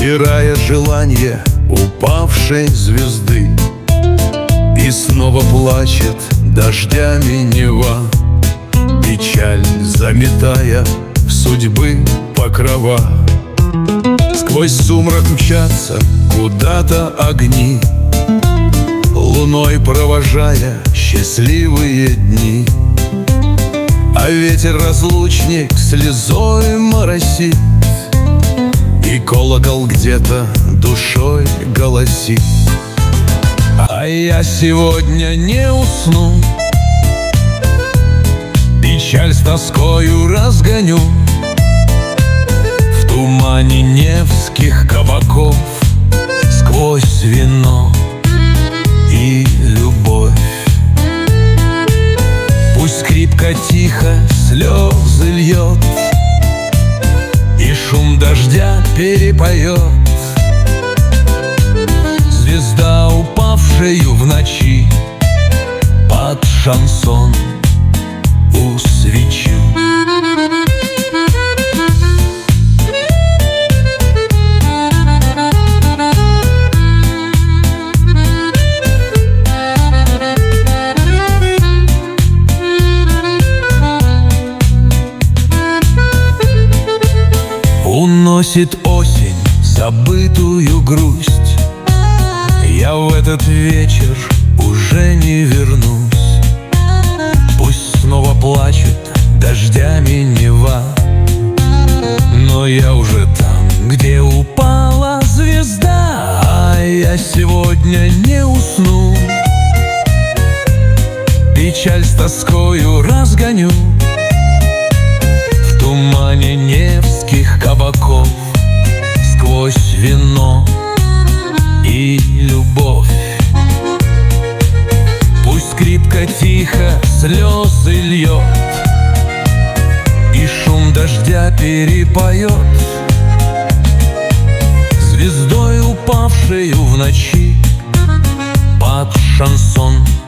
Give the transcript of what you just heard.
стирая желание упавшей звезды. И снова плачет дождями Нева, печаль заметая в судьбы покрова. Сквозь сумрак мчатся куда-то огни, луной провожая счастливые дни. А ветер-разлучник слезой моросит, и колокол где-то душой голосит. А я сегодня не усну, печаль с тоскою разгоню. В тумане невских кабаков, сквозь вино и любовь. Пусть скрипка тихо слезы льет, и шум дождя перепоет. Звезда, упавшую в ночи, под шансон у свечи. Уносит осень забытую грусть, я в этот вечер уже не вернусь. Пусть снова плачет дождями Нева, но я уже там, где упала звезда. А я сегодня не усну, печаль с тоскою разгоню. В тумане невских кабаков, сквозь вино и любовь. Пусть скрипка тихо слезы льет, и шум дождя перепоет. Звездой, упавшую в ночи, под шансон